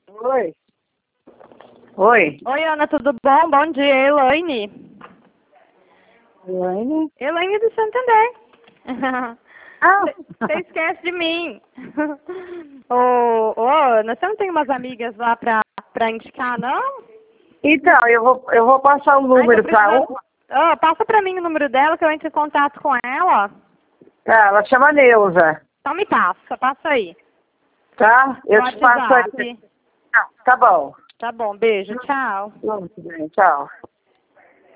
Oi. Oi. Oi, Ana, tudo bom? Bom dia, Elaine. Elaine? Elaine do Santander. Ah. Você esquece de mim. Ô, Ana, você não tem umas amigas lá pra indicar, não? Então, eu vou passar o número para uma. Passa pra mim o número dela que eu entro em contato com ela. Tá, ela chama Neuza. Então me passa aí. Tá? Eu No te passo aí. WhatsApp. Tá bom. Tá bom, beijo, tchau. Muito bem, tchau.